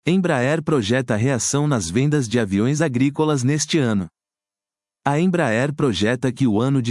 Embraer projeta reação nas vendas de aviões agrícolas neste ano. A Embraer projeta que o ano de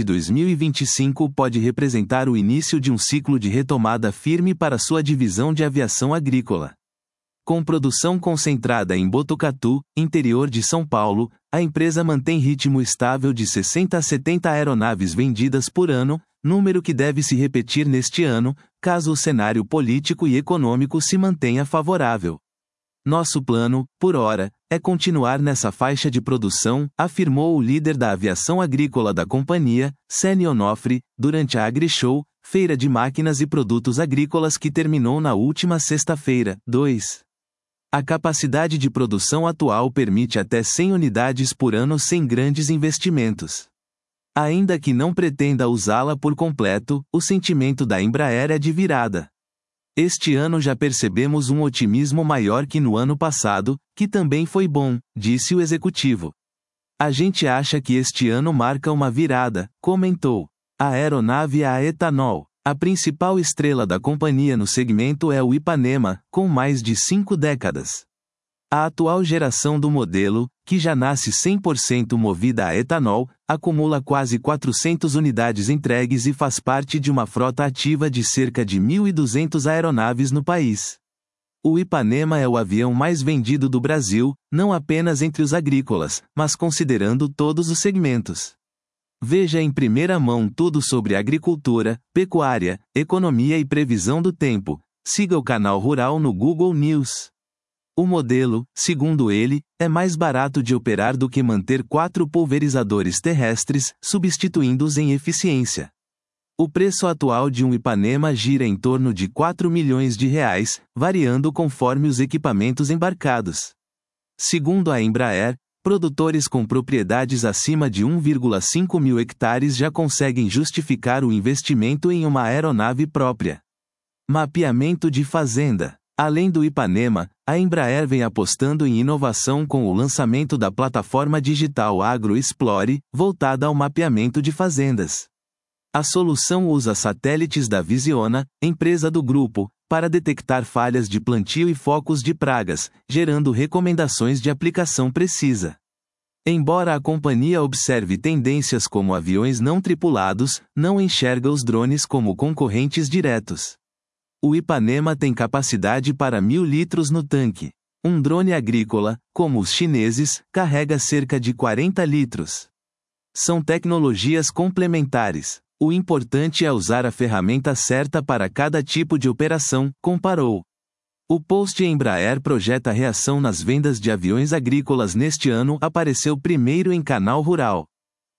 2025 pode representar o início de um ciclo de retomada firme para sua divisão de aviação agrícola. Com produção concentrada em Botucatu, interior de São Paulo, a empresa mantém ritmo estável de 60 a 70 aeronaves vendidas por ano, número que deve se repetir neste ano, caso o cenário político e econômico se mantenha favorável. Nosso plano, por hora, é continuar nessa faixa de produção, afirmou o líder da aviação agrícola da companhia, Seny Onofre, durante a AgriShow, feira de máquinas e produtos agrícolas que terminou na última sexta-feira. 2. A capacidade de produção atual permite até 100 unidades por ano sem grandes investimentos. Ainda que não pretenda usá-la por completo, o sentimento da Embraer é de virada. Este ano já percebemos um otimismo maior que no ano passado, que também foi bom, disse o executivo. A gente acha que este ano marca uma virada, comentou. A aeronave a etanol. A principal estrela da companhia no segmento é o Ipanema, com mais de 5 décadas. A atual geração do modelo, que já nasce 100% movida a etanol, acumula quase 400 unidades entregues e faz parte de uma frota ativa de cerca de 1.200 aeronaves no país. O Ipanema é o avião mais vendido do Brasil, não apenas entre os agrícolas, mas considerando todos os segmentos. Veja em primeira mão tudo sobre agricultura, pecuária, economia e previsão do tempo. Siga o canal Rural no Google News. O modelo, segundo ele, é mais barato de operar do que manter 4 pulverizadores terrestres, substituindo-os em eficiência. O preço atual de um Ipanema gira em torno de R$ 4 milhões, variando conforme os equipamentos embarcados. Segundo a Embraer, produtores com propriedades acima de 1,5 mil hectares já conseguem justificar o investimento em uma aeronave própria. Mapeamento de fazenda. Além do Ipanema, a Embraer vem apostando em inovação com o lançamento da plataforma digital AgroExplore, voltada ao mapeamento de fazendas. A solução usa satélites da Visiona, empresa do grupo, para detectar falhas de plantio e focos de pragas, gerando recomendações de aplicação precisa. Embora a companhia observe tendências como aviões não tripulados, não enxerga os drones como concorrentes diretos. O Ipanema tem capacidade para 1.000 litros no tanque. Um drone agrícola, como os chineses, carrega cerca de 40 litros. São tecnologias complementares. O importante é usar a ferramenta certa para cada tipo de operação, comparou. O post Embraer projeta reação nas vendas de aviões agrícolas neste ano apareceu primeiro em Canal Rural.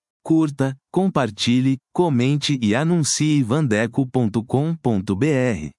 Curta, compartilhe, comente e anuncie vandeco.com.br.